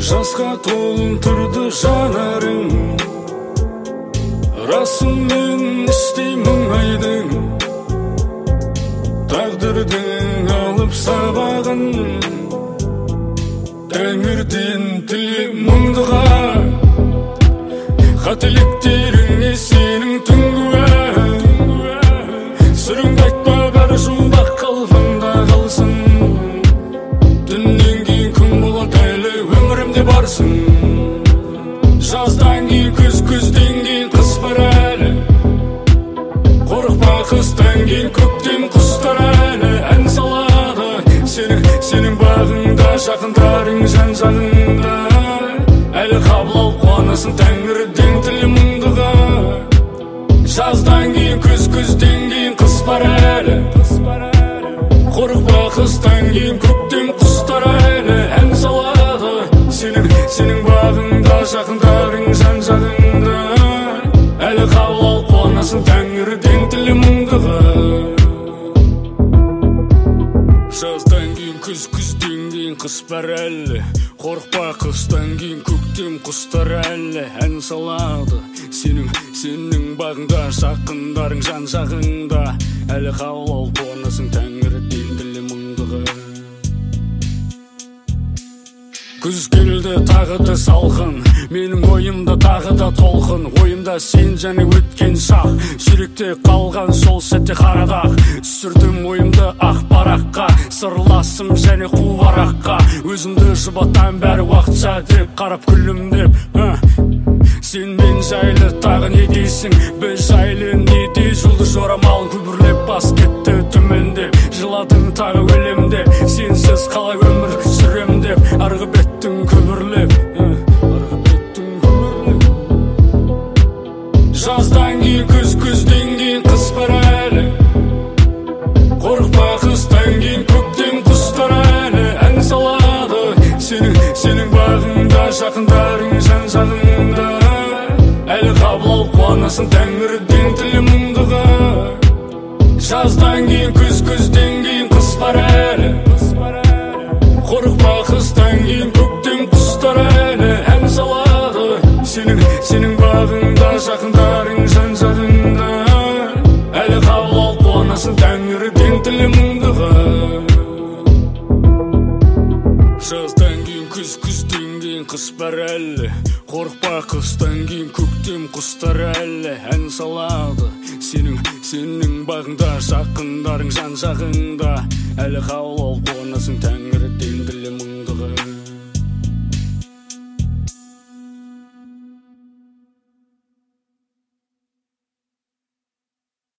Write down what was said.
Жасқа толтырды жанарың, расымен істей мұңайдың. Тағдырдың алып сабағын, тәңірден тіле мұңдыға. Қателіктеріңе сенің түнгіе, сүріңді айтпа бәрі жұмбақ қалпында қалсын. Түннен кейін күн болады әлі өмірімде барсың. Жаздан кейін күз, күзден кейін қыс бар әлі. Қорықпа қыстан кейін көктем құстар әлі. Ән салады сенің бағыңда, жақындарың жан-жағыңда. Әлі қабыл алып қуанасың тәңірден тілі мұңдыға. Жаздан кейін күз, күзден кейін қыс бар әлі. Қорықпа қыстан кейін көктем құстар әлі. Ән салады сенің бағыңда, жақындарың жан-жағыңда. Әлі қабыл алып қуанасың тәңірден тілі мұңдыға. Жаздан кейін күз, күзден кейін қыс бар әлі. Қорықпа қыстан кейін көктем құстар әлі. Ән салады сенің бағыңда, жақындарың жан-жағыңда. Әлі қабыл алып қуанасың тәңірден тілі мұңдыға. Күз келді тағы да салқын, менің ойымда тағы да толқын. Ойымда сен және өткен шақ, жүректе қалған сол сәтте қарадақ. Түсірдім ойымды ақ параққа, сырласым және қуараққа. Өзімді жұбатам бәрі уақытша деп, қарап күлімдеп. Сен мен жайлы тағы не дейсің, біз жайлы не дей. Жұлдыз жорамалын күбірлеп бас кетті төмендеп. Жыладың тағы өлемде, сенсіз қалай өмір сүрем деп. Арғы беттің күбірлеп, жаздан кейін күз, күзден кейін қыс бар әлі. Қорықпа қыстан кейін көктем құстар әлі. Ән салады сенің бағыңда, жақындарың жан-жағыңда. Әлі қабыл алып қуанасың тәңірден тілі мұңдыға. Жаздан кейін күз, күзден кейін қыс бар әлі. Қорықпа қыстан кейін көктем құстар әлі. Ән салады сенің бағыңда, жақындарың жан-жағыңда. Әлі қабыл алып қуанасың тәңірден тілі мұңдыға. Жаздан кейін күз, күзден кейін қыс бар әлі. Қорықпа қыстан кейін көктем құстар әлі. Ән салады сенің бағыңда, жақындарың жан-жағыңда. Әлі қабыл алып қуанасың тәңірден тілі мұңдыға.